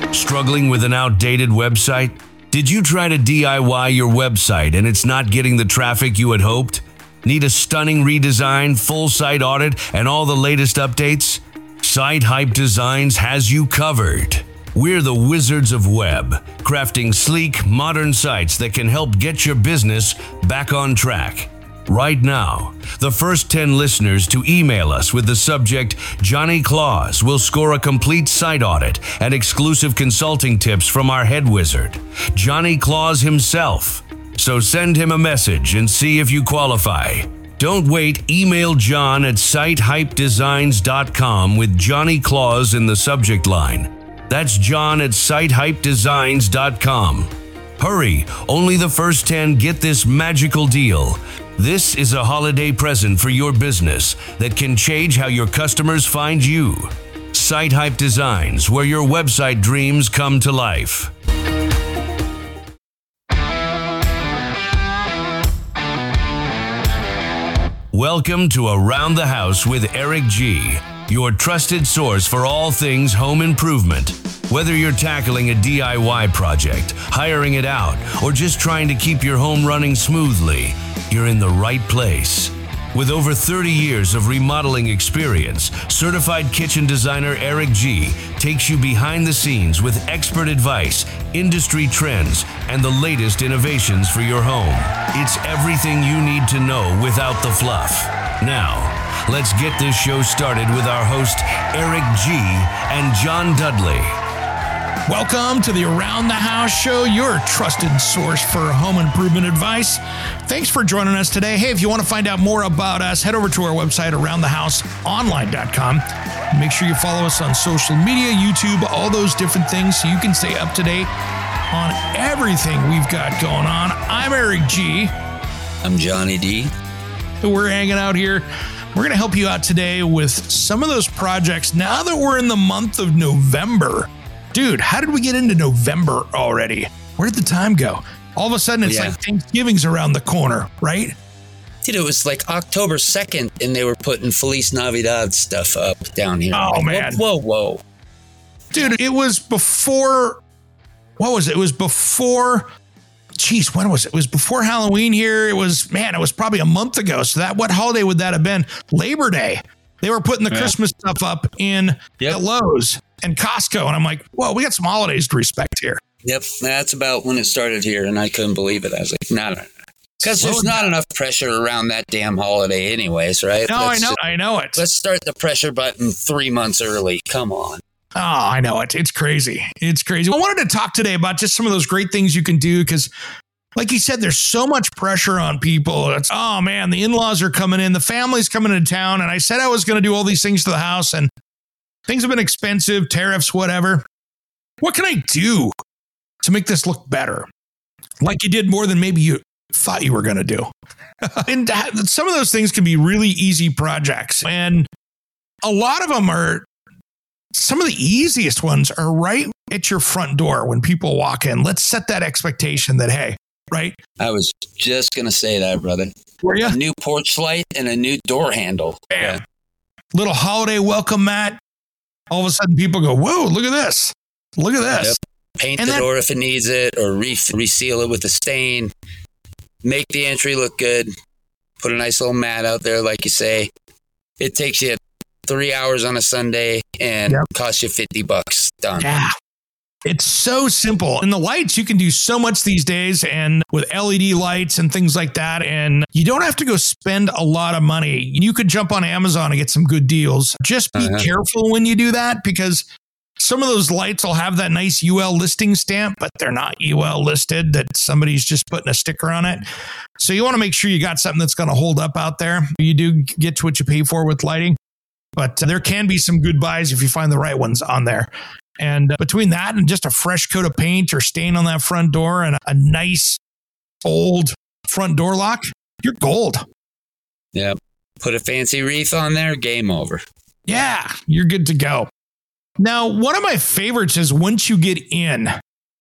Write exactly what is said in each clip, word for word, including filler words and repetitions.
Struggling with an outdated website? Did you try to D I Y your website and it's not getting the traffic you had hoped? Need a stunning redesign, full site audit, and all the latest updates? Site Hype Designs has you covered. We're the wizards of web, crafting sleek, modern sites that can help get your business back on track. Right now, the first ten listeners to email us with the subject Johnny Claus will score a complete site audit and exclusive consulting tips from our head wizard, Johnny Claus himself. So send him a message and see if you qualify. Don't wait, email John at site hype designs dot com with Johnny Claus in the subject line. That's John at site hype designs dot com. Hurry, only the first ten get this magical deal. This is a holiday present for your business that can change how your customers find you. Site Hype Designs, where your website dreams come to life. Welcome to Around the House with Eric G., your trusted source for all things home improvement. Whether you're tackling a D I Y project, hiring it out, or just trying to keep your home running smoothly, you're in the right place. With over thirty years of remodeling experience, certified kitchen designer Eric G. takes you behind the scenes with expert advice, industry trends, and the latest innovations for your home. It's everything you need to know without the fluff. Now, let's get this show started with our host, Eric G. and John Dudley. Welcome to the Around the House Show, your trusted source for home improvement advice. Thanks for joining us today. Hey, if you want to find out more about us, head over to our website, around the house online dot com. Make sure you follow us on social media, YouTube, all those different things so you can stay up to date on everything we've got going on. I'm Eric G. I'm Johnny D. We're hanging out here. We're going to help you out today with some of those projects now that we're in the month of November. Dude, how did we get into November already? Where did the time go? All of a sudden, it's yeah. like Thanksgiving's around the corner, right? Dude, it was like October second, and they were putting Feliz Navidad stuff up down here. Oh, like, man. Whoa, whoa, whoa. Dude, it was before, what was it? It was before, geez, when was it? It was before Halloween here. It was, man, it was probably a month ago. So that, what holiday would that have been? Labor Day. They were putting the yeah. Christmas stuff up in yep. at Lowe's and Costco. And I'm like, whoa, we got some holidays to respect here. Yep. That's about when it started here. And I couldn't believe it. I was like, no, no, no. Because there's not enough pressure around that damn holiday anyways, right? No, let's I know. Just, I know it. Let's start the pressure button three months early. Come on. Oh, I know it. It's crazy. It's crazy. I wanted to talk today about just some of those great things you can do because, like you said, there's so much pressure on people. It's, oh, man, the in-laws are coming in. The family's coming into town. And I said I was going to do all these things to the house. And things have been expensive, tariffs, whatever. What can I do to make this look better? Like you did more than maybe you thought you were going to do. And some of those things can be really easy projects. And a lot of them are, some of the easiest ones are right at your front door when people walk in. Let's set that expectation that, hey, right? I was just going to say that, brother. Were you? A new porch light and a new door handle. Yeah. Little holiday welcome mat. All of a sudden people go, whoa, look at this. Look at this. Yep. Paint and the that, door if it needs it, or re- reseal it with a stain. Make the entry look good. Put a nice little mat out there, like you say. It takes you three hours on a Sunday and yep. costs you fifty bucks. Done. Yeah. It's so simple. And the lights, you can do so much these days, and with L E D lights and things like that. And you don't have to go spend a lot of money. You could jump on Amazon and get some good deals. Just be uh-huh. careful when you do that, because some of those lights will have that nice U L listing stamp, but they're not U L listed, that somebody's just putting a sticker on it. So you want to make sure you got something that's going to hold up out there. You do get what you pay for with lighting, but there can be some good buys if you find the right ones on there. And between that and just a fresh coat of paint or stain on that front door and a nice old front door lock, you're gold. Yeah. Put a fancy wreath on there, game over. Yeah, you're good to go. Now, one of my favorites is once you get in,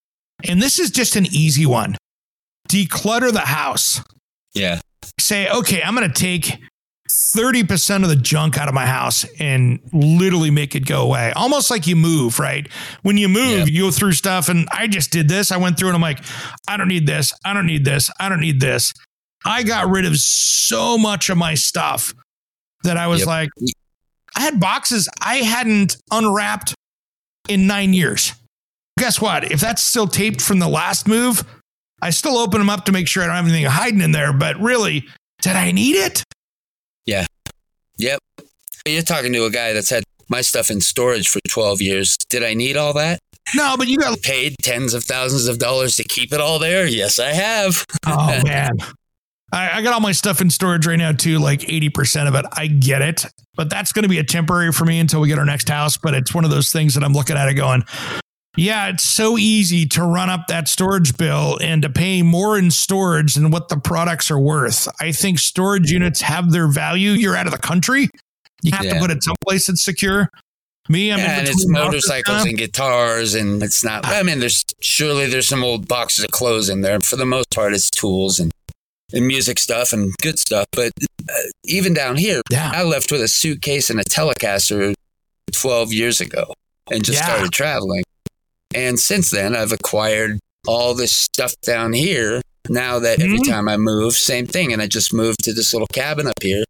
and this is just an easy one, declutter the house. Yeah. Say, okay, I'm going to take thirty percent of the junk out of my house and literally make it go away. Almost like you move, right? When you move, yep. you go through stuff, and I just did this. I went through and I'm like, I don't need this. I don't need this. I don't need this. I got rid of so much of my stuff that I was yep. like, I had boxes I hadn't unwrapped in nine years. Guess what? If that's still taped from the last move, I still open them up to make sure I don't have anything hiding in there. But really, did I need it? Yeah. Yep. You're talking to a guy that's had my stuff in storage for twelve years. Did I need all that? No, but you got paid tens of thousands of dollars to keep it all there. Yes, I have. Oh, man. I, I got all my stuff in storage right now, too, like eighty percent of it. I get it. But that's going to be a temporary for me until we get our next house. But it's one of those things that I'm looking at it going, yeah, it's so easy to run up that storage bill and to pay more in storage than what the products are worth. I think storage units have their value. You're out of the country. You have yeah. to put it someplace that's secure. Me, I'm yeah, in and it's motorcycles and guitars, and it's not. I mean, there's surely there's some old boxes of clothes in there. For the most part, it's tools and, and music stuff and good stuff. But uh, even down here, yeah. I left with a suitcase and a Telecaster twelve years ago, and just yeah. started traveling. And since then, I've acquired all this stuff down here. Now that every mm-hmm. time I move, same thing. And I just moved to this little cabin up here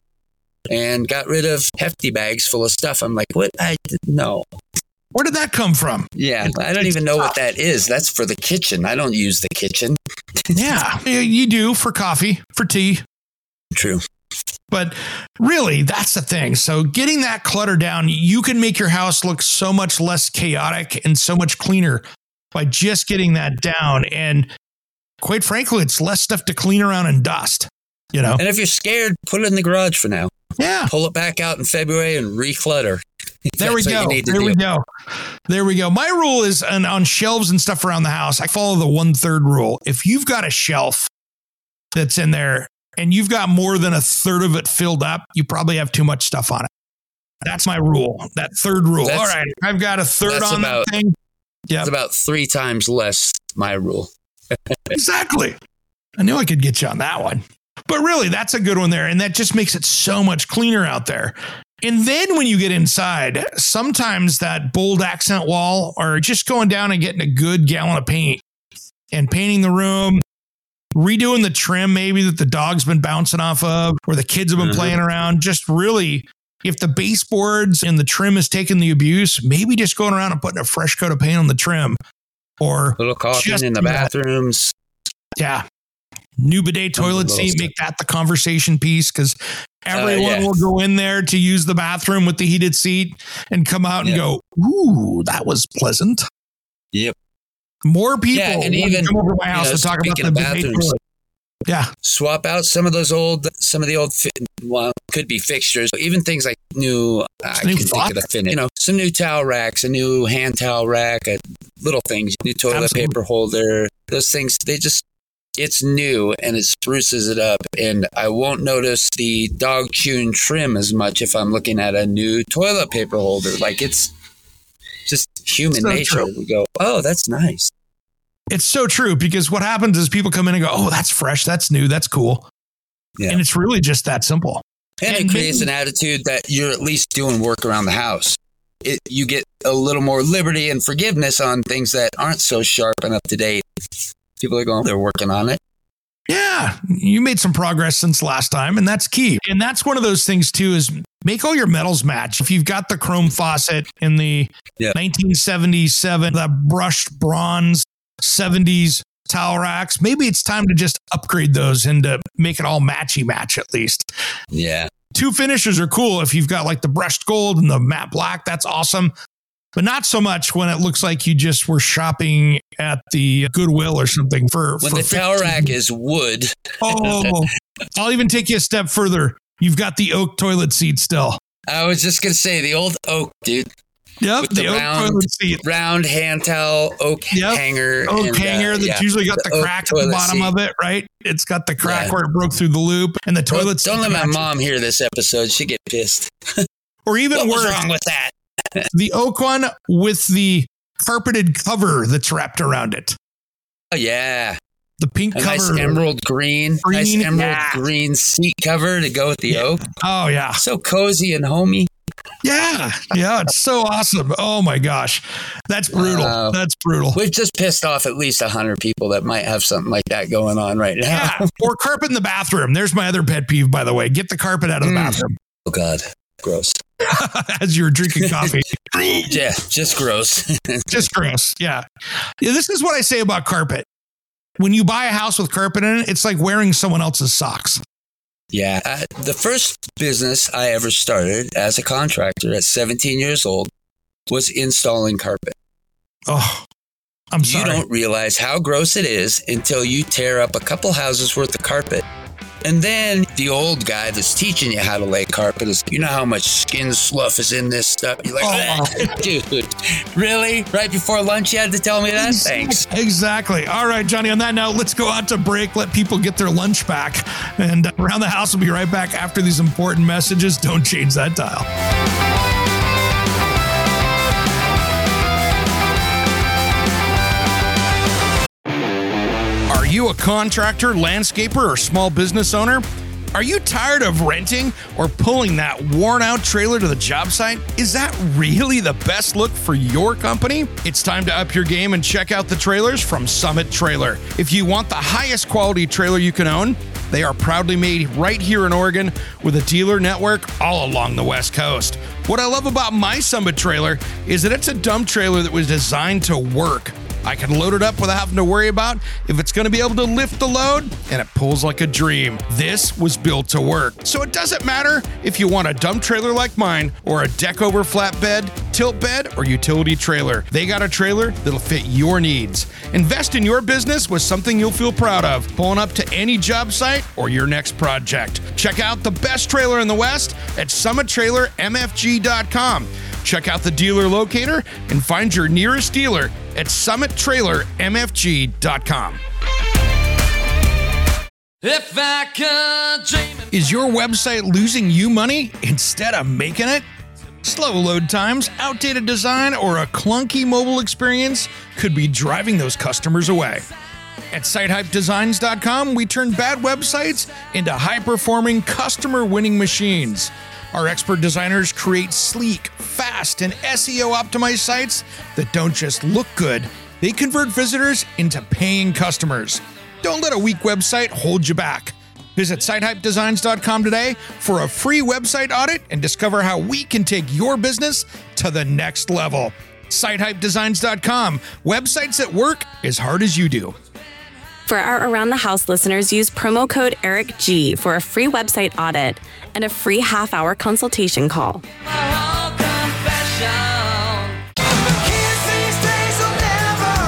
and got rid of hefty bags full of stuff. I'm like, what? I didn't know. Where did that come from? Yeah, I don't even know what that is. That's for the kitchen. I don't use the kitchen. Yeah, you do for coffee, for tea. True. But really, that's the thing. So getting that clutter down, you can make your house look so much less chaotic and so much cleaner by just getting that down. And quite frankly, it's less stuff to clean around and dust, you know? And if you're scared, put it in the garage for now. Yeah. Pull it back out in February and reclutter. There we go. There we go. There we go. My rule is on, on shelves and stuff around the house, I follow the one third rule. If you've got a shelf that's in there, and you've got more than a third of it filled up, you probably have too much stuff on it. That's my rule. That third rule. That's, all right, I've got a third on about, that thing. Yeah, it's about three times less my rule. Exactly. I knew I could get you on that one. But really, that's a good one there. And that just makes it so much cleaner out there. And then when you get inside, sometimes that bold accent wall or just going down and getting a good gallon of paint and painting the room, redoing the trim maybe that the dog's been bouncing off of or the kids have been mm-hmm. playing around. Just really, if the baseboards and the trim has taken the abuse, maybe just going around and putting a fresh coat of paint on the trim or a little caulking in the bathrooms. Yeah. New bidet toilet seat, stuff. Make that the conversation piece because everyone uh, yeah. will go in there to use the bathroom with the heated seat and come out and yep. go, ooh, that was pleasant. Yep. More people yeah, and even, come over to my house you know, to talk about the bathrooms. Yeah. Swap out some of those old, some of the old, well, could be fixtures, even things like new, I can think of the finish, you know, some new towel racks, a new hand towel rack, a, little things, new toilet Absolutely. paper holder, those things, they just, it's new and it spruces it up. And I won't notice the dog chewing trim as much if I'm looking at a new toilet paper holder. Like it's just human so nature. True. We go, oh, that's nice. It's so true because what happens is people come in and go, oh, that's fresh. That's new. That's cool. Yeah. And it's really just that simple. And, and it creates maybe, an attitude that you're at least doing work around the house. It, you get a little more liberty and forgiveness on things that aren't so sharp and up to date. People are going, they're working on it. Yeah, you made some progress since last time, and that's key. And that's one of those things, too, is make all your metals match. If you've got the chrome faucet in the yeah. nineteen seventy-seven, the brushed bronze seventies towel racks, maybe it's time to just upgrade those and to make it all matchy match at least. Yeah. Two finishes are cool. If you've got like the brushed gold and the matte black, that's awesome. But not so much when it looks like you just were shopping at the Goodwill or something for when for the towel rack is wood. Oh, I'll even take you a step further. You've got the oak toilet seat still. I was just gonna say the old oak, dude. Yep, with the, the oak round, toilet seat, round hand towel oak yep. hanger, oak and, hanger uh, that's yeah. usually got the, the crack at the bottom seat. of it, right? It's got the crack yeah. where it broke through the loop, and the toilet. Well, seat don't let my matches. mom hear this episode; she get pissed. Or even what worse, was wrong with that? The oak one with the carpeted cover that's wrapped around it. Oh yeah, The pink a cover. Nice emerald green. Green, nice emerald yeah. green seat cover to go with the Yeah. oak. Oh, yeah. So cozy and homey. Yeah. Yeah. It's so awesome. Oh, my gosh. That's brutal. Wow. That's brutal. We've just pissed off at least one hundred people that might have something like that going on right now. Yeah. Or carpet in the bathroom. There's my other pet peeve, by the way. Get the carpet out of the Mm. bathroom Oh, God. Gross. as you're drinking coffee. Yeah, just gross. Just gross. Yeah. Yeah. This is what I say about carpet. When you buy a house with carpet in it, it's like wearing someone else's socks. Yeah. Uh, the first business I ever started as a contractor at seventeen years old was installing carpet. Oh, I'm sorry. You don't realize how gross it is until you tear up a couple houses worth of carpet. And then the old guy that's teaching you how to lay carpet is, you know how much skin slough is in this stuff? You're like, Oh. dude, really? Right before lunch you had to tell me that? Thanks. Exactly. All right, Johnny, on that note, let's go out to break, let people get their lunch back. And uh, Around the House will be right back after these important messages. Don't change that dial. Are you a contractor, landscaper, or small business owner? Are you tired of renting or pulling that worn out trailer to the job site? Is that really the best look for your company? It's time to up your game and check out the trailers from Summit Trailer. If you want the highest quality trailer you can own, they are proudly made right here in Oregon with a dealer network all along the West Coast. What I love about my Summit Trailer is that it's a dump trailer that was designed to work. I can load it up without having to worry about if it's going to be able to lift the load, and it pulls like a dream. This was built to work. So it doesn't matter if you want a dump trailer like mine or a deck over flatbed, tilt bed, or utility trailer. They got a trailer that'll fit your needs. Invest in your business with something you'll feel proud of, pulling up to any job site or your next project. Check out the best trailer in the West at summit trailer m f g dot com. Check out the dealer locator and find your nearest dealer at summit trailer m f g dot com. If I could dream. Is your website losing you money instead of making it? Slow load times, outdated design, or a clunky mobile experience could be driving those customers away. At site hype designs dot com, we turn bad websites into high-performing, customer-winning machines. Our expert designers create sleek, fast, and S E O-optimized sites that don't just look good, they convert visitors into paying customers. Don't let a weak website hold you back. Visit site hype designs dot com today for a free website audit and discover how we can take your business to the next level. site hype designs dot com, websites that work as hard as you do. For our Around the House listeners, use promo code Eric G for a free website audit and a free half-hour consultation call. Oh, confession. The kids these days will never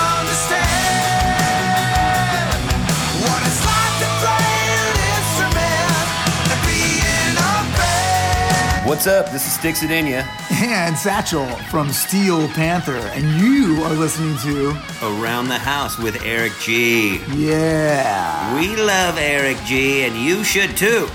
understand what it's like to play an instrument and be in a band. What's up? This is Sticks Adenia. And Satchel from Steel Panther, and you are listening to Around the House with Eric G. Yeah. We love Eric G, and you should too.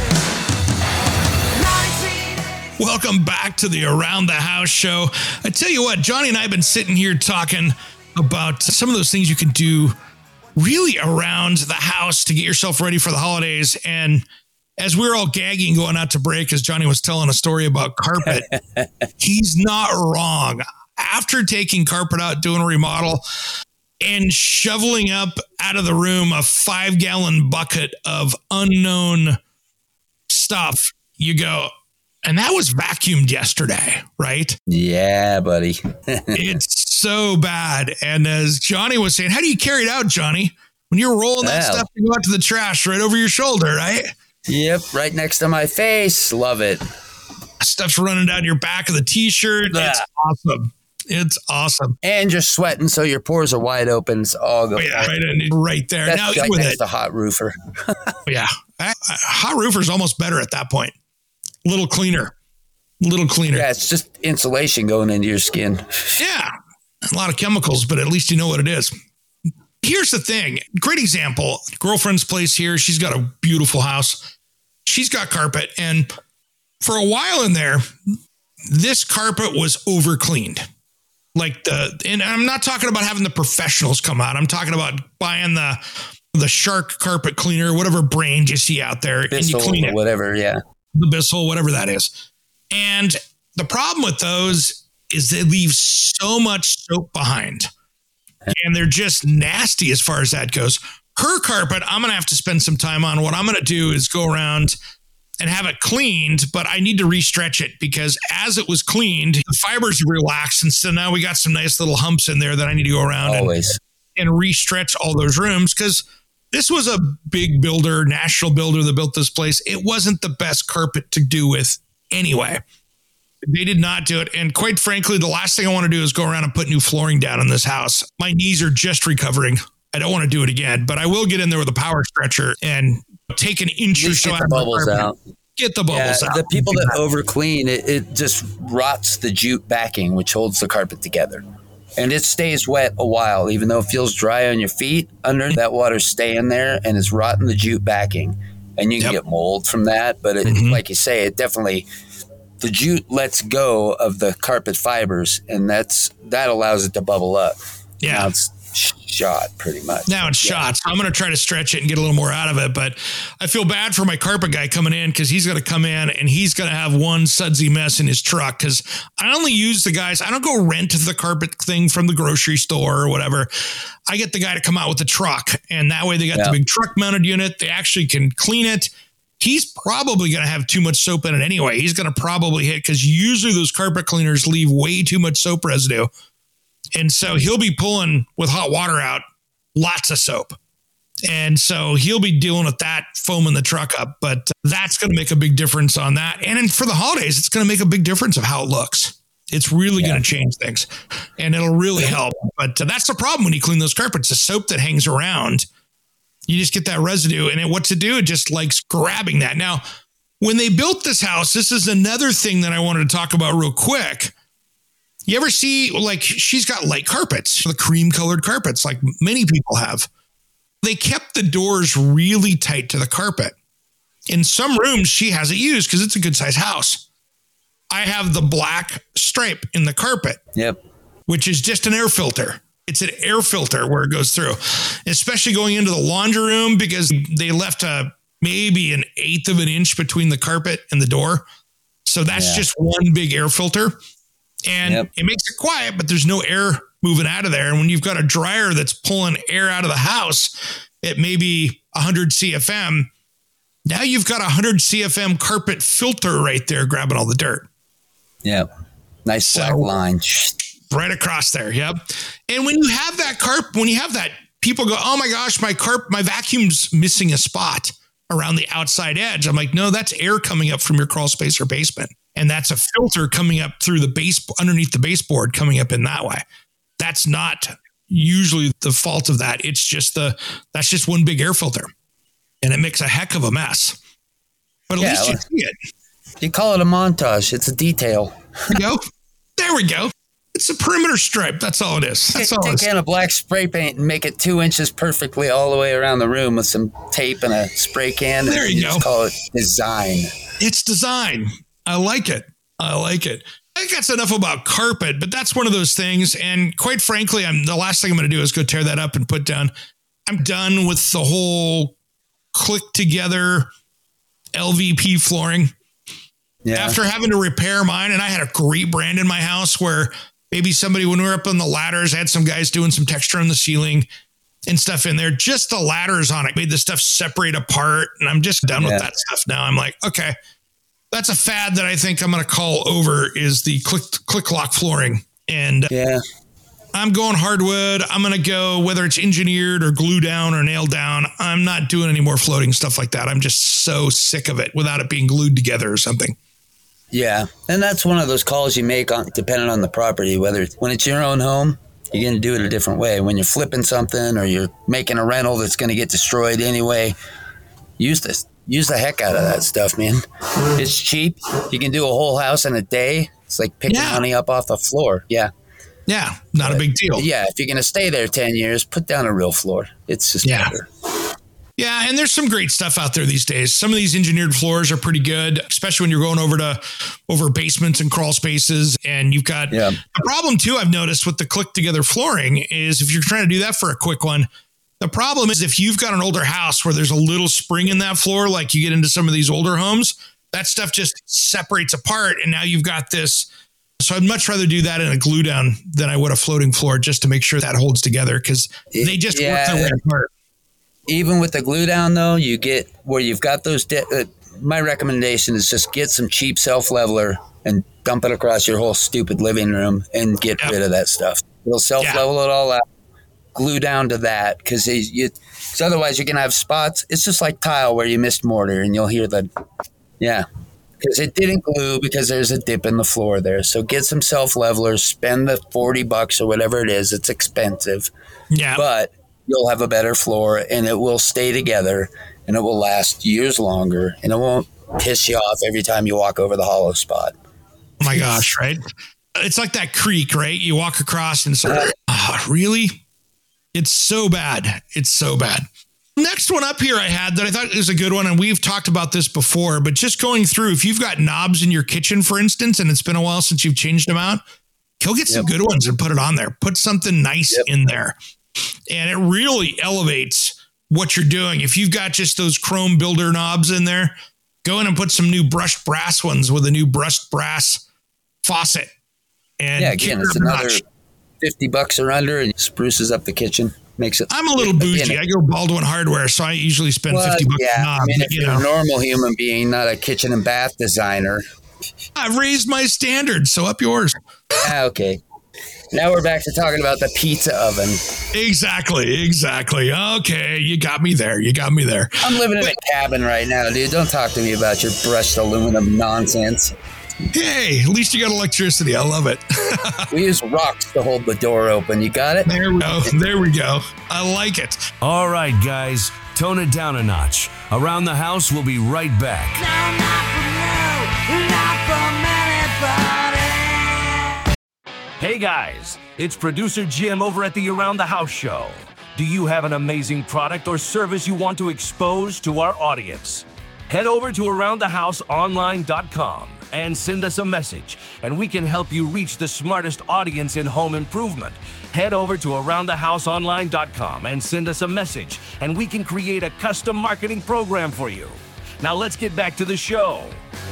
Welcome back to the Around the House show. I tell you what, Johnny and I have been sitting here talking about some of those things you can do really around the house to get yourself ready for the holidays. And as we were all gagging going out to break, as Johnny was telling a story about carpet, he's not wrong. After taking carpet out, doing a remodel, and shoveling up out of the room a five gallon bucket of unknown stuff, you go, and that was vacuumed yesterday, right? Yeah, buddy. It's so bad. And as Johnny was saying, how do you carry it out, Johnny? When you're rolling that Well. stuff to go out to the trash right over your shoulder, right? Yep, right next to my face. Love it. Stuff's running down your back of the t-shirt. It's Yeah. awesome. It's awesome. And you're sweating, so your pores are wide open. It's all good. Oh, yeah, right, in- right there. That's now right with next it, to hot roofer. yeah, a a hot roofer's almost better at that point. A little cleaner, a little cleaner. Yeah, it's just insulation going into your skin. Yeah, a lot of chemicals, but at least you know what it is. Here's the thing. Great example. Girlfriend's place here. She's got a beautiful house. She's got carpet. And for a while in there, this carpet was over cleaned. Like the, and I'm not talking about having the professionals come out. I'm talking about buying the the Shark carpet cleaner, whatever brand you see out there, Bissell, and you clean it. Whatever, yeah. The Bissell, whatever that is. And the problem with those is they leave so much soap behind. And they're just nasty as far as that goes. Her carpet, I'm going to have to spend some time on. What I'm going to do is go around and have it cleaned, but I need to re-stretch it because as it was cleaned, the fibers relaxed. And so now we got some nice little humps in there that I need to go around Always. and, and re-stretch all those rooms because this was a big builder, national builder that built this place. It wasn't the best carpet to do with anyway. They did not do it. And quite frankly, the last thing I want to do is go around and put new flooring down in this house. My knees are just recovering. I don't want to do it again, but I will get in there with a power stretcher and take an inch or so Get out the of my bubbles carpet. out. Get the bubbles Yeah, out. the people that over clean, it, it just rots the jute backing, which holds the carpet together. And it stays wet a while, even though it feels dry on your feet. Under that water's staying there and it's rotting the jute backing. And you can Yep. get mold from that. But it, Mhm. like you say, it definitely, the jute lets go of the carpet fibers and that's that allows it to bubble up. Yeah. Now it's shot pretty much. Now it's Yeah. shots. I'm going to try to stretch it and get a little more out of it, but I feel bad for my carpet guy coming in because he's going to come in and he's going to have one sudsy mess in his truck because I only use the guys. I don't go rent the carpet thing from the grocery store or whatever. I get the guy to come out with the truck and that way they got Yeah. the big truck mounted unit. They actually can clean it. He's probably going to have too much soap in it anyway. He's going to probably hit because usually those carpet cleaners leave way too much soap residue. And so he'll be pulling with hot water out lots of soap. And so he'll be dealing with that, foaming the truck up. But that's going to make a big difference on that. And then for the holidays, it's going to make a big difference of how it looks. It's really Yeah. going to change things and it'll really help. But uh, that's the problem when you clean those carpets, the soap that hangs around, you just get that residue and it, what to do, it just likes grabbing that. Now, when they built this house, this is another thing that I wanted to talk about real quick. You ever see, like, she's got light carpets, the cream colored carpets, like many people have. They kept the doors really tight to the carpet. In some rooms, she has it used because it's a good size house. I have the black stripe in the carpet, Yep. which is just an air filter. It's an air filter where it goes through, especially going into the laundry room because they left a maybe an eighth of an inch between the carpet and the door. So that's Yeah. just one big air filter. And Yep. it makes it quiet, but there's no air moving out of there. And when you've got a dryer that's pulling air out of the house at maybe one hundred C F M, now you've got a one hundred C F M carpet filter right there grabbing all the dirt. Yep. Nice So- black line. Right across there. Yep. And when you have that carp, when you have that, people go, oh my gosh, my carp, my vacuum's missing a spot around the outside edge. I'm like, no, that's air coming up from your crawl space or basement. And that's a filter coming up through the base, underneath the baseboard, coming up in that way. That's not usually the fault of that. It's just the, that's just one big air filter and it makes a heck of a mess. But at Yeah, least you well- see it. You call it a montage. It's a detail. There we go. There we go. It's a perimeter stripe. That's all it is. That's Take all it a is. can of black spray paint and make it two inches perfectly all the way around the room with some tape and a spray can. There and you just go. call it design. It's design. I like it. I like it. I think that's enough about carpet, but that's one of those things. And quite frankly, I'm the last thing I'm going to do is go tear that up and put down. I'm done with the whole click together L V P flooring. Yeah. After having to repair mine, and I had a great brand in my house where maybe somebody, when we were up on the ladders, I had some guys doing some texture on the ceiling and stuff in there. Just the ladders on it made the stuff separate apart. And I'm just done Yeah. with that stuff now. I'm like, okay, that's a fad that I think I'm going to call over is the click, click lock flooring. And yeah. I'm going hardwood. I'm going to go, whether it's engineered or glue down or nailed down. I'm not doing any more floating stuff like that. I'm just so sick of it without it being glued together or something. Yeah. And that's one of those calls you make on depending on the property, whether it's, when it's your own home, you're going to do it a different way. When you're flipping something or you're making a rental that's going to get destroyed anyway, use this. Use the heck out of that stuff, man. It's cheap. You can do a whole house in a day. It's like picking Yeah. money up off the floor. Yeah. Yeah, not a big deal. Yeah. If you're going to stay there ten years, put down a real floor. It's just Yeah. better. Yeah, and there's some great stuff out there these days. Some of these engineered floors are pretty good, especially when you're going over to over basements and crawl spaces. And you've got Yeah. the problem too, I've noticed with the click together flooring is if you're trying to do that for a quick one, the problem is if you've got an older house where there's a little spring in that floor, like you get into some of these older homes, that stuff just separates apart. And now you've got this. So I'd much rather do that in a glue down than I would a floating floor just to make sure that holds together because they just Yeah. work their way apart. Even with the glue down, though, you get where you've got those. De- uh, my recommendation is just get some cheap self leveler and dump it across your whole stupid living room and get Yep. rid of that stuff. It'll self level it all out. Glue down to that because you. Because otherwise, you're gonna have spots. It's just like tile where you missed mortar, and you'll hear the, yeah, because it didn't glue because there's a dip in the floor there. So get some self levelers. Spend the forty bucks or whatever it is. It's expensive, Yeah. but you'll have a better floor and it will stay together and it will last years longer and it won't piss you off every time you walk over the hollow spot. Oh my gosh, right? It's like that creek, right? You walk across and it's like, oh, really? It's so bad. It's so bad. Next one up here I had that I thought is a good one, and we've talked about this before, but just going through, if you've got knobs in your kitchen, for instance, and it's been a while since you've changed them out, go get some Yep. good ones and put it on there. Put something nice Yep. in there. And it really elevates what you're doing. If you've got just those chrome builder knobs in there, go in and put some new brushed brass ones with a new brushed brass faucet. And Yeah, kick again, it it's up a another notch. fifty bucks or under and spruces up the kitchen. Makes it. I'm a little bougie. I go Baldwin Hardware, so I usually spend Well, fifty bucks a yeah, knob. I mean, if you you're know, a normal human being, not a kitchen and bath designer. I've raised my standards, so up yours. Ah, okay. Now we're back to talking about the pizza oven. Exactly, exactly. Okay, you got me there. You got me there. I'm living in a cabin right now, dude. Don't talk to me about your brushed aluminum nonsense. Hey, at least you got electricity. I love it. We use rocks to hold the door open. You got it? There we go. There we go. I like it. All right, guys, tone it down a notch. Around the House, we'll be right back. No, not from you, not from anybody. Hey guys, it's producer Jim over at the Around the House show. Do you have an amazing product or service you want to expose to our audience? Head over to around the house online dot com and send us a message, and we can help you reach the smartest audience in home improvement. Head over to around the house online dot com and send us a message, and we can create a custom marketing program for you. Now let's get back to the show.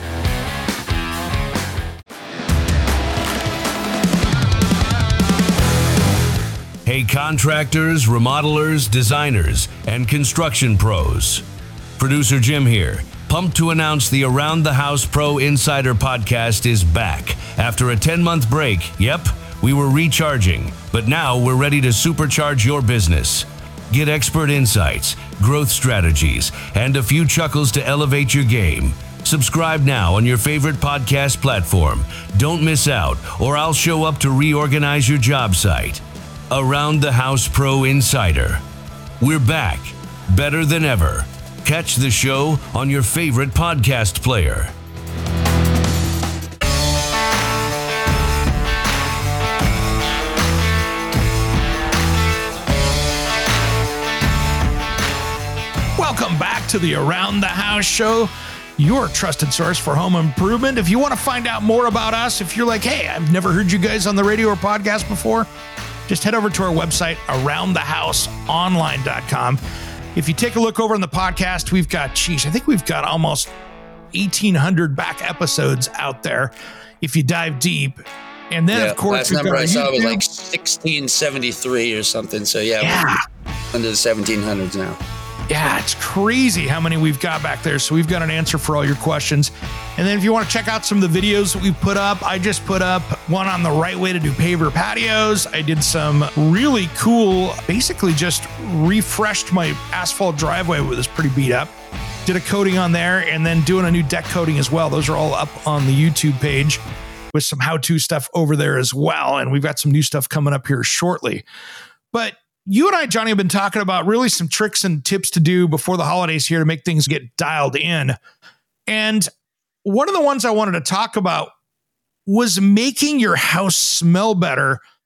Hey, contractors, remodelers, designers, and construction pros. Producer Jim here. Pumped to announce the Around the House Pro Insider podcast is back. After a ten-month break, yep, we were recharging, but now we're ready to supercharge your business. Get expert insights, growth strategies, and a few chuckles to elevate your game. Subscribe now on your favorite podcast platform. Don't miss out, or I'll show up to reorganize your job site. Around the House Pro Insider. We're back, better than ever. Catch the show on your favorite podcast player. Welcome back to the Around the House show, your trusted source for home improvement. If you want to find out more about us, if you're like, hey, I've never heard you guys on the radio or podcast before, just head over to our website, around the house online dot com. If you take a look over on the podcast, we've got, geez, I think we've got almost eighteen hundred back episodes out there if you dive deep. And then, Yeah, of course, last we've number got I our saw was YouTube. like sixteen seventy-three or something. So yeah, Yeah. we're under the seventeen hundreds now. Yeah, it's crazy how many we've got back there. So we've got an answer for all your questions. And then if you want to check out some of the videos that we put up, I just put up one on the right way to do paver patios. I did some really cool, basically just refreshed my asphalt driveway that was pretty beat up. Did a coating on there and then doing a new deck coating as well. Those are all up on the YouTube page with some how-to stuff over there as well. And we've got some new stuff coming up here shortly. But you and I, Johnny, have been talking about really some tricks and tips to do before the holidays here to make things get dialed in. And one of the ones I wanted to talk about was making your house smell better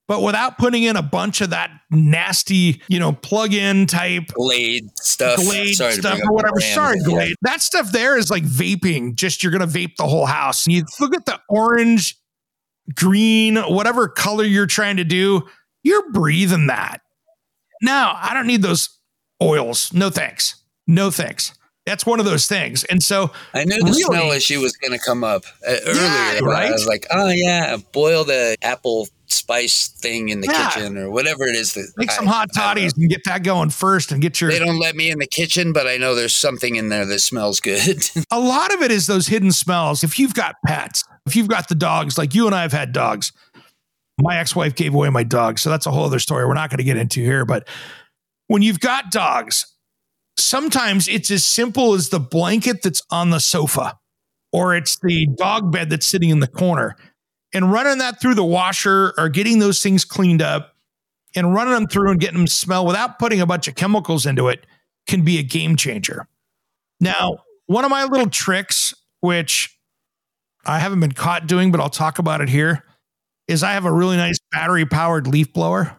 but without putting in a bunch of that nasty, you know, plug-in type Glade stuff. Glade Sorry to stuff bring up or whatever. brand, Sorry, but yeah. Glade. That stuff there is like vaping. Just you're going to vape the whole house. And you look at the orange, green, whatever color you're trying to do, you're breathing that. Now, I don't need those oils. No thanks. No thanks. That's one of those things. And so I knew the really, smell issue was going to come up uh, earlier. Yeah, right? I was like, oh, yeah, boil the apple spice thing in the Yeah. kitchen or whatever it is. That make some I- hot I don't toddies know. and get that going first and get your. They don't let me in the kitchen, but I know there's something in there that smells good. A lot of it is those hidden smells. If you've got pets, if you've got the dogs, like you and I have had dogs. My ex-wife gave away my dog, so that's a whole other story we're not going to get into here. But when you've got dogs, sometimes it's as simple as the blanket that's on the sofa, or it's the dog bed that's sitting in the corner, and running that through the washer or getting those things cleaned up and running them through and getting them to smell without putting a bunch of chemicals into it can be a game changer. Now, one of my little tricks, which I haven't been caught doing, but I'll talk about it here, is I have a really nice battery powered leaf blower.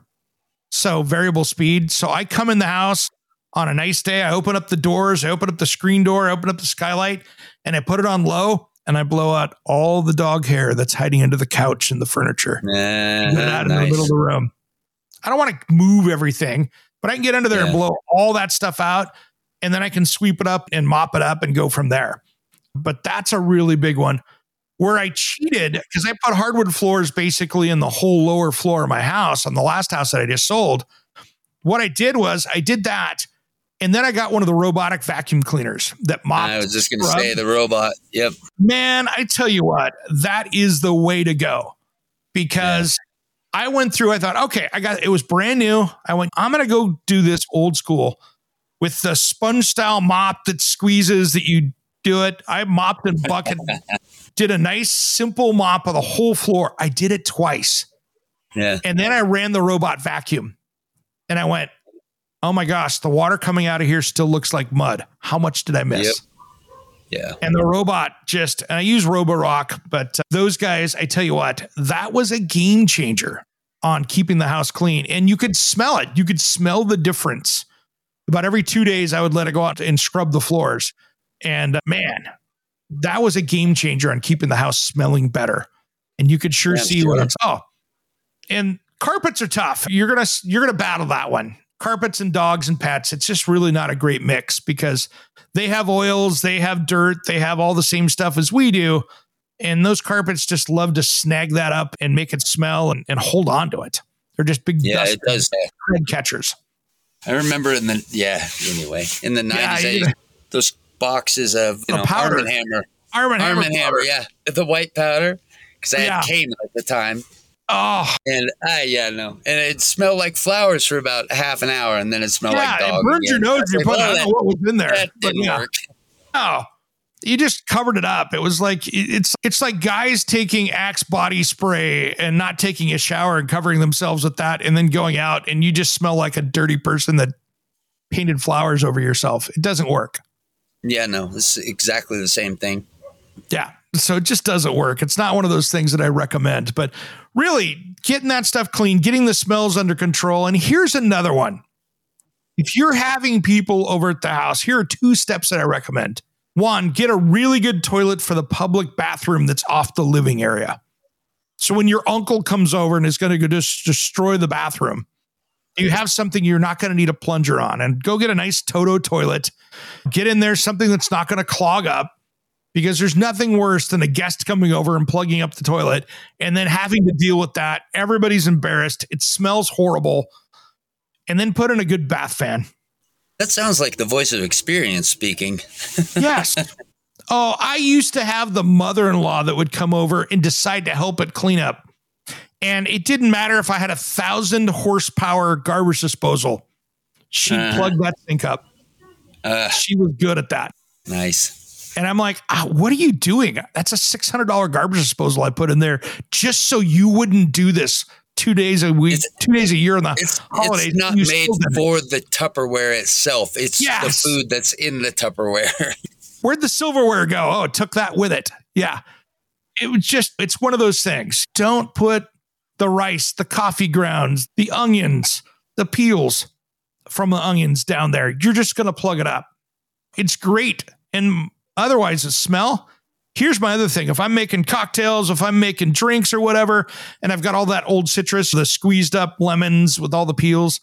So variable speed. So I come in the house on a nice day. I open up the doors, I open up the screen door, I open up the skylight, and I put it on low and I blow out all the dog hair that's hiding under the couch and the furniture. Uh, Get it out in the nice. middle of the room. I don't want to move everything, but I can get under there Yeah. and blow all that stuff out. And then I can sweep it up and mop it up and go from there. But that's a really big one. Where I cheated, because I put hardwood floors basically in the whole lower floor of my house on the last house that I just sold. What I did was I did that. And then I got one of the robotic vacuum cleaners that mopped. I was just going to scrubbed. say the robot. Yep. Man, I tell you what, that is the way to go. Because I went through, I thought, okay, I got it was brand new. I went, I'm going to go do this old school with the sponge style mop that squeezes that you do it. I mopped and bucket, did a nice simple mop of the whole floor. I did it twice. Yeah. And then I ran the robot vacuum and I went, oh my gosh, the water coming out of here still looks like mud. How much did I miss? Yep. Yeah. And the robot just, and I use Roborock, but uh, those guys, I tell you what, that was a game changer on keeping the house clean. And you could smell it. You could smell the difference. About every two days, I would let it go out and scrub the floors. And uh, man, that was a game changer on keeping the house smelling better. And you could sure Yeah, see sure. when it's, oh, and carpets are tough. You're going to, you're going to battle that one. Carpets and dogs and pets. It's just really not a great mix because they have oils, they have dirt, they have all the same stuff as we do. And those carpets just love to snag that up and make it smell and, and hold on to it. They're just big Yeah, dust it does. head catchers. I remember in the, yeah, anyway, in the Yeah, nineties, you I- know. those boxes of, you The know, powder. Arm and Hammer. Arm and Arm Hammer. and Hammer, yeah. The white powder. Because I Yeah. had Kmart at the time. Oh, And I, yeah, no. And it smelled like flowers for about half an hour, and then it smelled yeah, like it dog. burns your again. nose. I was You're like, putting, I well, don't know what was in there. that But didn't yeah. work. Oh, you just covered it up. It was like it's it's like guys taking Axe body spray and not taking a shower and covering themselves with that, and then going out and you just smell like a dirty person that painted flowers over yourself. It doesn't work. Yeah, no, it's exactly the same thing. Yeah. So it just doesn't work. It's not one of those things that I recommend, but really getting that stuff clean, getting the smells under control. And here's another one. If you're having people over at the house, here are two steps that I recommend. One, get a really good toilet for the public bathroom that's off the living area. So when your uncle comes over and is going to go just destroy the bathroom, you have something you're not going to need a plunger on, and go get a nice Toto toilet. Get in there something that's not going to clog up, because there's nothing worse than a guest coming over and plugging up the toilet and then having to deal with that. Everybody's embarrassed. It smells horrible. And then put in a good bath fan. That sounds like the voice of experience speaking. Yes. Oh, I used to have the mother-in-law that would come over and decide to help it clean up. And it didn't matter if I had a thousand horsepower garbage disposal. She'd Uh. plug that sink up. Uh, She was good at that. nice. And I'm like, ah, what are you doing? That's a six hundred dollars garbage disposal I put in there just so you wouldn't do this two days a week, It's- two days a year on the It's, holidays. it's not You made still did it. for the Tupperware itself. It's Yes. the food that's in the Tupperware. Where'd the silverware go? Oh, it took that with it. Yeah. It was just, it's one of those things. Don't put the rice, the coffee grounds, the onions, the peels from the onions down there. You're just going to plug it up. It's great. And otherwise, the smell. Here's my other thing. If I'm making cocktails, if I'm making drinks or whatever, and I've got all that old citrus, the squeezed up lemons with all the peels,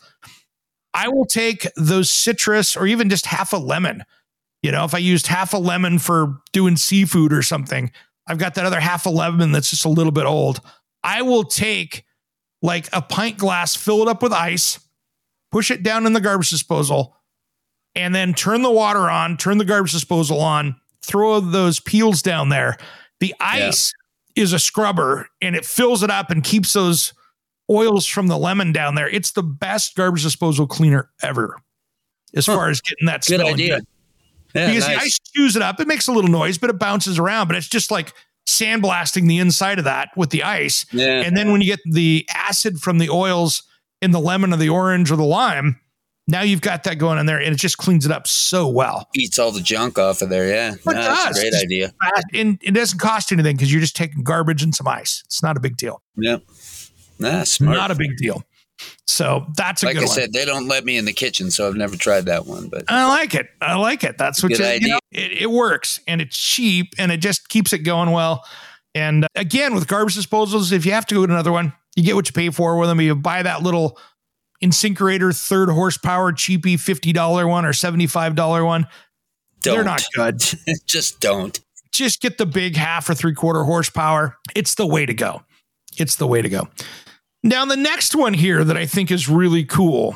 I will take those citrus or even just half a lemon. You know, if I used half a lemon for doing seafood or something, I've got that other half a lemon that's just a little bit old. I will take like a pint glass, fill it up with ice, push it down in the garbage disposal, and then turn the water on, turn the garbage disposal on, throw those peels down there. The ice yeah. is a scrubber and it fills it up and keeps those oils from the lemon down there. It's the best garbage disposal cleaner ever as huh. far as getting that good smell. idea. Yeah, because nice. the ice chews it up. It makes a little noise, but it bounces around. But it's just like sandblasting the inside of that with the ice. Yeah. And then when you get the acid from the oils in the lemon or the orange or the lime, now you've got that going in there and it just cleans it up so well. Eats all the junk off of there. Yeah. It No, that's does. a great It's idea. fast, and it doesn't cost anything because you're just taking garbage and some ice. It's not a big deal. Yep. Nah, smart. Not a big deal. So that's a like good I one. said, they don't let me in the kitchen, so I've never tried that one. But I like it. I like it. That's what Good you, you idea. know, it, it works and it's cheap and it just keeps it going well. And uh, again, with garbage disposals, if you have to go to another one, you get what you pay for with them. You buy that little InSinkErator third horsepower cheapy fifty dollars one or seventy-five dollars one. don't. They're not good. Just don't. Just get the big half or three quarter horsepower. It's the way to go. It's the way to go. Now, the next one here that I think is really cool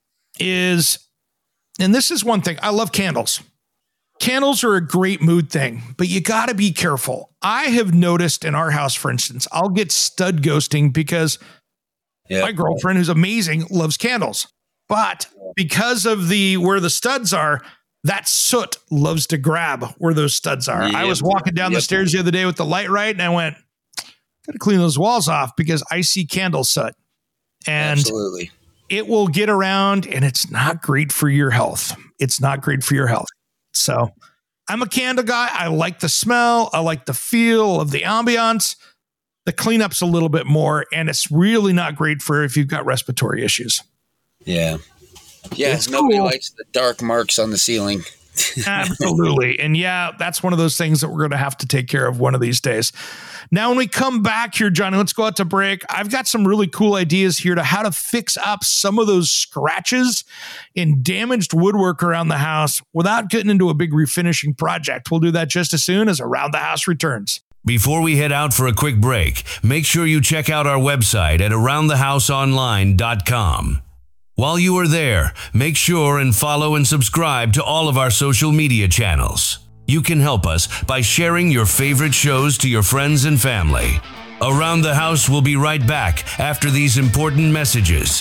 is, and this is one thing, I love candles. Candles are a great mood thing, but you got to be careful. I have noticed in our house, for instance, I'll get stud ghosting because Yeah. my girlfriend, who's amazing, loves candles. But because of the where the studs are, that soot loves to grab where those studs are. Yep. I was walking down Yep. the stairs the other day with the light right, and I went, got to clean those walls off because I see candle soot. And Absolutely. it will get around, and it's not great for your health. It's not great for your health. So I'm a candle guy. I like the smell. I like the feel of the ambiance. The cleanup's a little bit more, and it's really not great for if you've got respiratory issues. Yeah. Yeah. It's Nobody cool. likes the dark marks on the ceiling. Absolutely. And yeah, that's one of those things that we're going to have to take care of one of these days. Now, when we come back here, Johnny, let's go out to break. I've got some really cool ideas here to how to fix up some of those scratches and damaged woodwork around the house without getting into a big refinishing project. We'll do that just as soon as Around the House returns. Before we head out for a quick break, make sure you check out our website at around the house online dot com. While you are there, make sure and follow and subscribe to all of our social media channels. You can help us by sharing your favorite shows to your friends and family. Around the House will be right back after these important messages.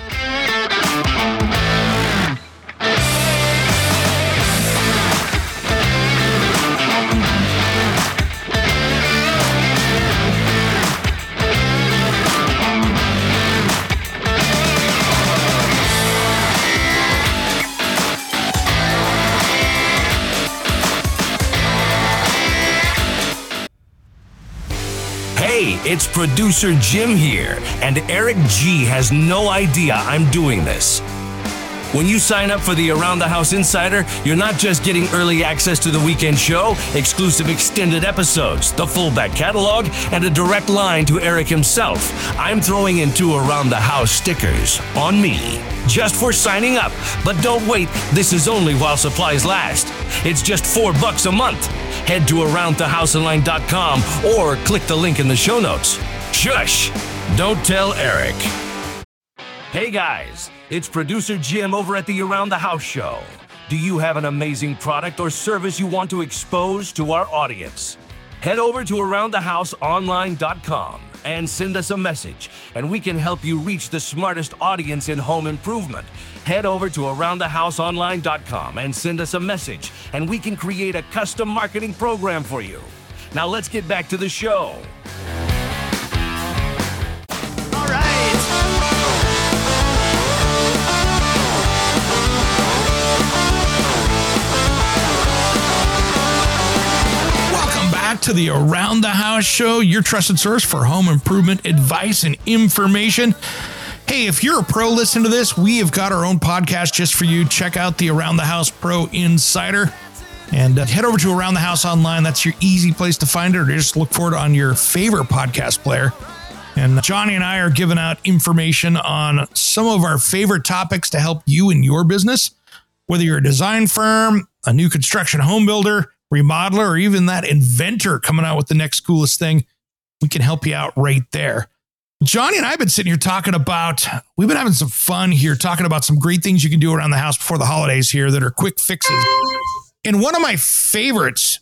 Hey, it's producer Jim here, and Eric G has no idea I'm doing this. When you sign up for the Around the House Insider, you're not just getting early access to the weekend show, exclusive extended episodes, the full back catalog, and a direct line to Eric himself. I'm throwing in two Around the House stickers on me, just for signing up. But don't wait, this is only while supplies last. It's just four bucks a month. Head to around the house online dot com or click the link in the show notes. Shush! Don't tell Eric. Hey guys, it's producer Jim over at the Around the House show. Do you have an amazing product or service you want to expose to our audience? Head over to around the house online dot com and send us a message, and we can help you reach the smartest audience in home improvement. Head over to around the house online dot com and send us a message, and we can create a custom marketing program for you. Now let's get back to the show. All right. Welcome back to the Around the House show, your trusted source for home improvement advice and information. Hey, if you're a pro listening to this, we have got our own podcast just for you. Check out the Around the House Pro Insider and uh, head over to Around the House Online. That's your easy place to find it, or just look for it on your favorite podcast player. And Johnny and I are giving out information on some of our favorite topics to help you in your business, whether you're a design firm, a new construction home builder, remodeler, or even that inventor coming out with the next coolest thing. We can help you out right there. Johnny and I have been sitting here talking about, we've been having some fun here, talking about some great things you can do around the house before the holidays here that are quick fixes. And one of my favorites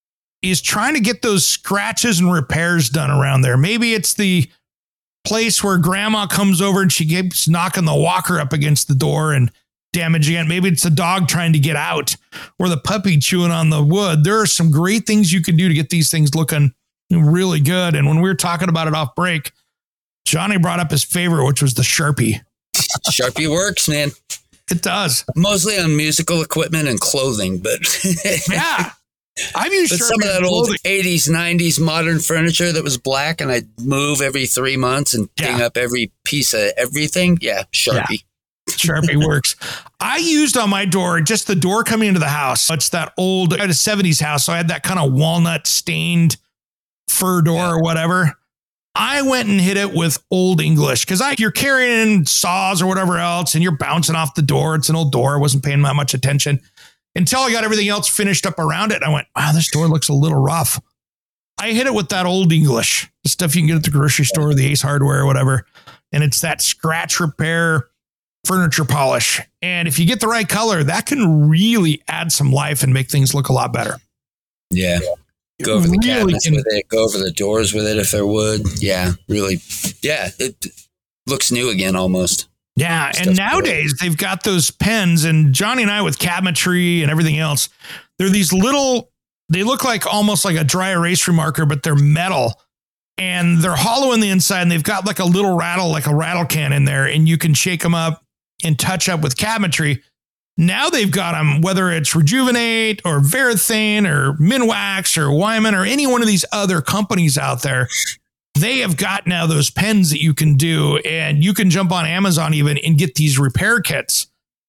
is trying to get those scratches and repairs done around there. Maybe it's the place where grandma comes over and she keeps knocking the walker up against the door and damaging it. Maybe it's a dog trying to get out, or the puppy chewing on the wood. There are some great things you can do to get these things looking really good. And when we were talking about it off break, Johnny brought up his favorite, which was the Sharpie. Sharpie works, man. It does. Mostly on musical equipment and clothing, but yeah. I've used but Sharpie some of that on old clothing. eighties, nineties modern furniture that was black, and I'd move every three months and Yeah. ding up every piece of everything. Yeah, Sharpie. Yeah. Sharpie works. I used on my door, just the door coming into the house. It's that old, I had a seventies house, so I had that kind of walnut stained fur door Yeah. or whatever. I went and hit it with Old English because I you're carrying saws or whatever else, and you're bouncing off the door. It's an old door. I wasn't paying that much attention until I got everything else finished up around it. I went, wow, this door looks a little rough. I hit it with that Old English, the stuff you can get at the grocery store, the Ace Hardware or whatever. And it's that scratch repair furniture polish. And if you get the right color, that can really add some life and make things look a lot better. Yeah. Go over the Really cabinets can- with it. Go over the doors with it if they're wood. Yeah, really. Yeah, it looks new again almost. Yeah. Stuff's And nowadays they've got those pens, and Johnny and I with cabinetry and everything else, they're these little, they look like almost like a dry erase remarker, but they're metal and they're hollow in the inside, and they've got like a little rattle, like a rattle can in there, and you can shake them up and touch up with cabinetry. Now they've got them, whether it's Rejuvenate or Varathane or Minwax or Wyman or any one of these other companies out there. They have got now those pens that you can do, and you can jump on Amazon even and get these repair kits.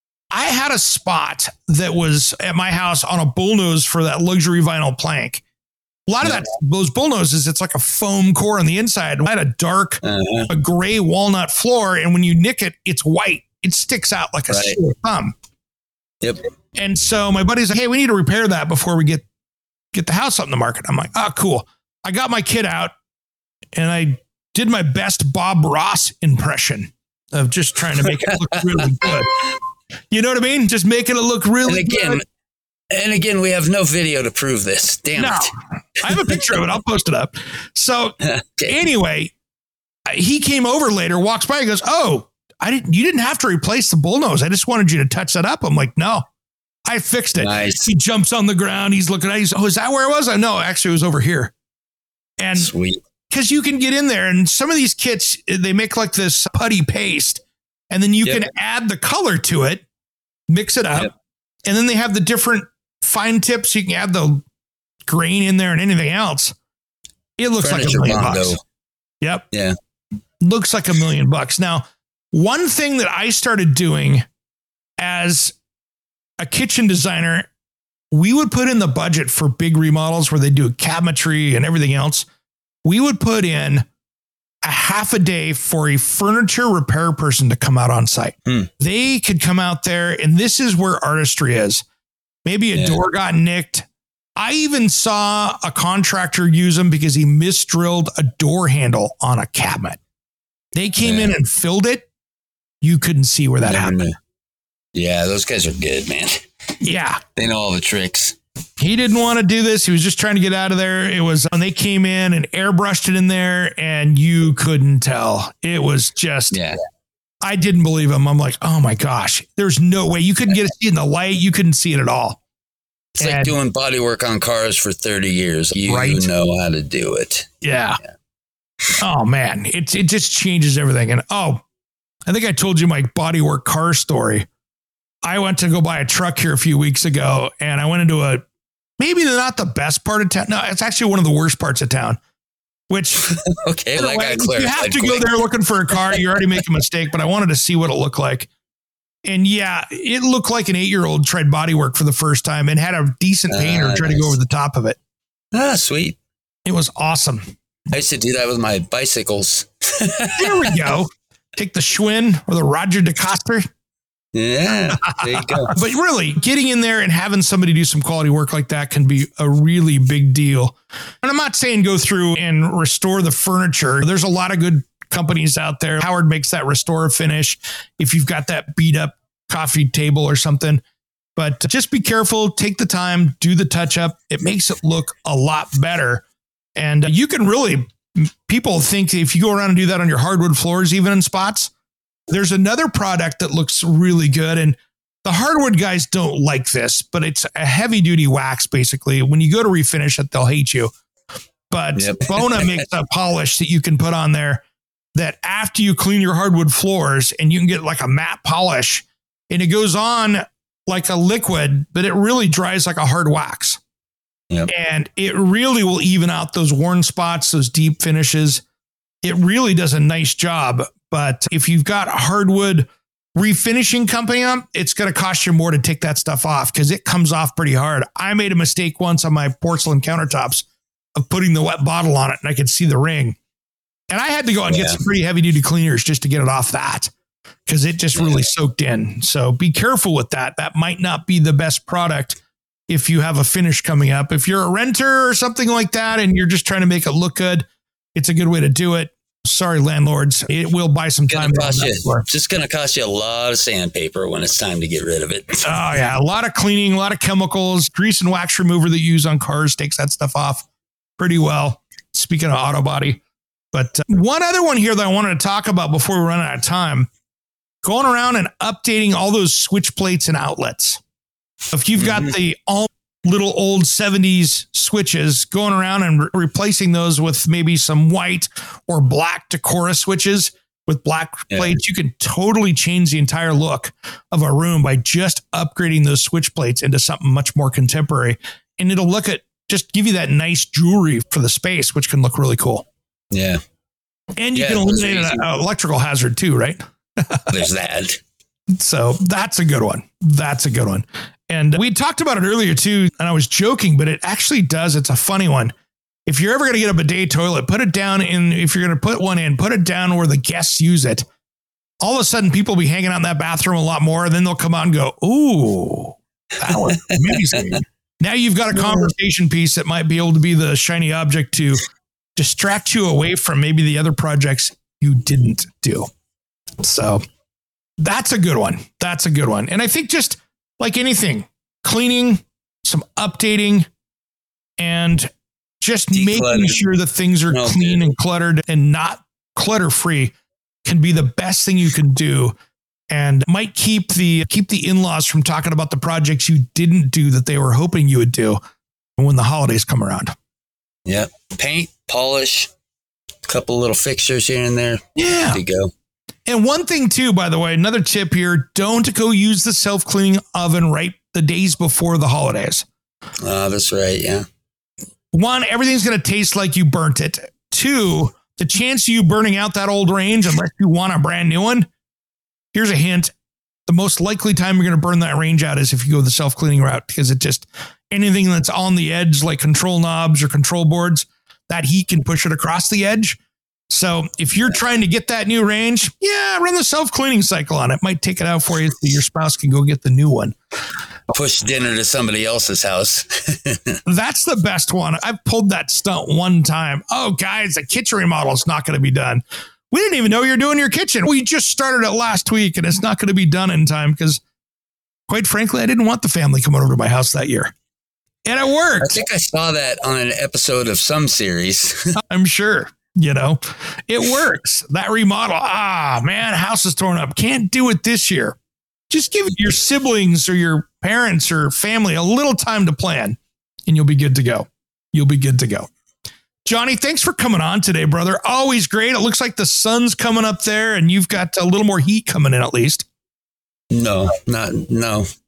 I had a spot that was at my house on a bullnose for that luxury vinyl plank. A lot of that, those bullnoses, it's like a foam core on the inside. I had a dark, Uh-huh. a gray walnut floor, and when you nick it, it's white. It sticks out like a Right. sore thumb. Yep. And so my buddy's like, hey, we need to repair that before we get get the house up in the market. I'm like, oh, cool. I got my kit out and I did my best Bob Ross impression of just trying to make it look really good. You know what I mean? Just making it look really And again, good. and again, we have no video to prove this. Damn No, it. I have a picture of it. I'll post it up. So Okay. anyway, he came over later, walks by, he goes, oh, I didn't, you didn't have to replace the bullnose. I just wanted you to touch that up. I'm like, no, I fixed it. Nice. He jumps on the ground. He's looking at it. He's, oh, is that where it was? I know, actually it was over here. And Sweet. because you can get in there, and some of these kits, they make like this putty paste, and then you Yep. can add the color to it, mix it up. Yep. And then they have the different fine tips. You can add the grain in there and anything else. It looks like a Furniture million Mondo. bucks. Yep. Yeah. Looks like a million bucks. Now, one thing that I started doing as a kitchen designer, we would put in the budget for big remodels where they do cabinetry and everything else. We would put in a half a day for a furniture repair person to come out on site. Hmm. They could come out there, and this is where artistry is. Maybe a Yeah. door got nicked. I even saw a contractor use them because he misdrilled a door handle on a cabinet. They came Yeah. in and filled it. You couldn't see where that Never happened. knew. Yeah, those guys are good, man. Yeah. They know all the tricks. He didn't want to do this. He was just trying to get out of there. It was when they came in and airbrushed it in there, and you couldn't tell. It was just, Yeah. I didn't believe him. I'm like, oh my gosh, there's no way. You couldn't get to see it in the light. You couldn't see it at all. It's like And- doing body work on cars for thirty years. You Right. know how to do it. Yeah. Oh man, it it just changes everything. And oh, I think I told you my bodywork car story. I went to go buy a truck here a few weeks ago, and I went into a maybe not the best part of town. No, it's actually one of the worst parts of town, which, okay, anyway, like I you clarified have to quick. go there looking for a car. You already make a mistake, but I wanted to see what it looked like. And yeah, it looked like an eight-year-old tried bodywork for the first time and had a decent painter Ah, try to nice. go over the top of it. Ah, sweet. It was awesome. I used to do that with my bicycles. There we go. Take the Schwinn or the Roger DeCoster. Yeah, there you go. But really, getting in there and having somebody do some quality work like that can be a really big deal. And I'm not saying go through and restore the furniture. There's a lot of good companies out there. Howard makes that restore finish if you've got that beat up coffee table or something. But just be careful, take the time, do the touch up. It makes it look a lot better. And you can really, people think if you go around and do that on your hardwood floors, even in spots, there's another product that looks really good. And the hardwood guys don't like this, but it's a heavy duty wax. Basically, when you go to refinish it, they'll hate you. But Yep. Bona makes a polish that you can put on there that after you clean your hardwood floors, and you can get like a matte polish, and it goes on like a liquid, but it really dries like a hard wax. Yep. And it really will even out those worn spots, those deep finishes. It really does a nice job. But if you've got a hardwood refinishing company on, it's going to cost you more to take that stuff off because it comes off pretty hard. I made a mistake once on my porcelain countertops of putting the wet bottle on it, and I could see the ring. And I had to go and Yeah. get some pretty heavy duty cleaners just to get it off that because it just really soaked in. So be careful with that. That might not be the best product if you have a finish coming up. If you're a renter or something like that and you're just trying to make it look good, it's a good way to do it. Sorry, landlords. It will buy some time. Gonna cost on that you, floor. just going to cost you a lot of sandpaper when it's time to get rid of it. Oh, yeah. A lot of cleaning, a lot of chemicals, grease and wax remover that you use on cars takes that stuff off pretty well. Speaking of auto body. But uh, one other one here that I wanted to talk about before we run out of time, going around and updating all those switch plates and outlets. If you've got Mhm. the all little old seventies switches, going around and re- replacing those with maybe some white or black Decora switches with black Yeah. plates, you can totally change the entire look of a room by just upgrading those switch plates into something much more contemporary. And it'll look at just give you that nice jewelry for the space, which can look really cool. Yeah, And you Yeah, can those are eliminate easy. an electrical hazard too, right? there's that. So that's a good one. That's a good one. And we talked about it earlier too, and I was joking, but it actually does. It's a funny one. If you're ever going to get a bidet toilet, put it down in, if you're going to put one in, put it down where the guests use it. All of a sudden, people will be hanging out in that bathroom a lot more. And then they'll come out and go, ooh, that was amazing. Now you've got a conversation piece that might be able to be the shiny object to distract you away from maybe the other projects you didn't do. So that's a good one. That's a good one. And I think just like anything, cleaning, some updating, and just making Declutter. sure that things are Okay. clean and cluttered and not clutter free can be the best thing you can do, and might keep the keep the in-laws from talking about the projects you didn't do that they were hoping you would do when the holidays come around. Yep. Paint, polish, a couple little fixtures here and there. Yeah. Good to go. And one thing too, by the way, another tip here, don't go use the self-cleaning oven right the days before the holidays. Oh, that's right. Yeah. One, everything's going to taste like you burnt it. Two, the chance of you burning out that old range, unless you want a brand new one, here's a hint. The most likely time you're going to burn that range out is if you go the self-cleaning route, because it just, anything that's on the edge, like control knobs or control boards, that heat can push it across the edge. So if you're trying to get that new range, yeah, run the self-cleaning cycle on it. Might take it out for you so your spouse can go get the new one. Push dinner to somebody else's house. That's the best one. I've pulled that stunt one time. Oh, guys, the kitchen remodel is not going to be done. We didn't even know you're doing your kitchen. We just started it last week, and it's not going to be done in time because, quite frankly, I didn't want the family coming over to my house that year. And it I worked. think I saw that on an episode of some series. I'm sure. You know, it works. That remodel. Ah, man, house is torn up. Can't do it this year. Just give your siblings or your parents or family a little time to plan, and you'll be good to go. You'll be good to go. Johnny, thanks for coming on today, brother. Always great. It looks like the sun's coming up there, and you've got a little more heat coming in at least. No, not, no.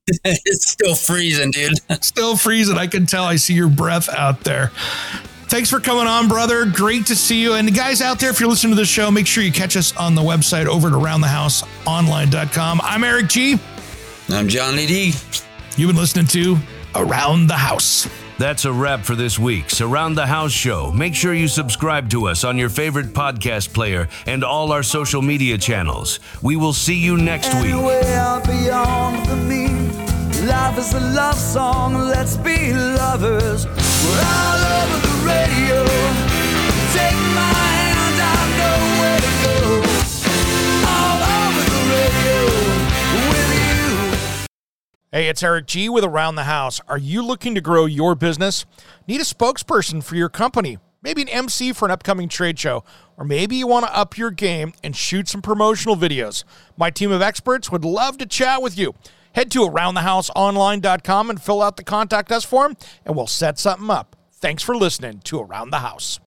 It's still freezing, dude. Still freezing. I can tell. I see your breath out there. Thanks for coming on, brother. Great to see you. And the guys out there, if you're listening to the show, make sure you catch us on the website over at around the house online dot com. I'm Eric G. I'm Johnny D. You've been listening to Around the House. That's a wrap for this week's Around the House show. Make sure you subscribe to us on your favorite podcast player and all our social media channels. We will see you next week. Anyway, out beyond the mean. Life is a love song, let's be lovers. We're all over the radio. Take my hand, I know where to go. All over the radio with you. Hey, it's Eric G with Around the House. Are you looking to grow your business? Need a spokesperson for your company? Maybe an M C for an upcoming trade show? Or maybe you want to up your game and shoot some promotional videos? My team of experts would love to chat with you. Head to around the house online dot com and fill out the Contact Us form, and we'll set something up. Thanks for listening to Around the House.